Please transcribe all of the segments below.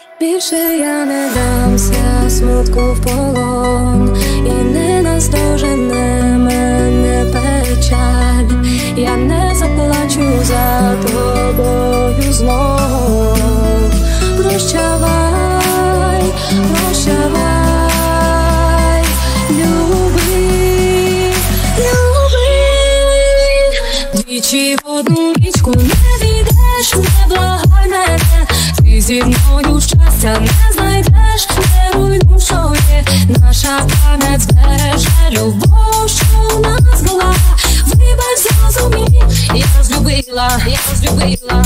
Більше я не дамся смутку в полон, і не наздожене мене печаль. Я не заплачу за тобою знов. Прощавай, прощавай, люби, люби. Двічі в одну річку не війдеш, не благай мене. Ти зі мною щастя не знайдеш, не руйнуй, що є. Наша пам'ять збереже любов, що в нас була. Вибач, зрозумій, я розлюбила, я розлюбила.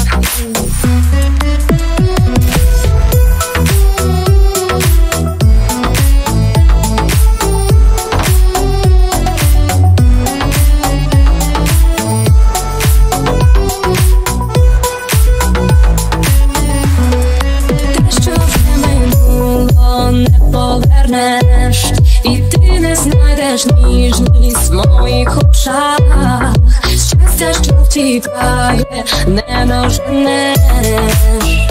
І ти не знайдеш ніжність в моїх очах. Щастя, що втікає, не доженеш.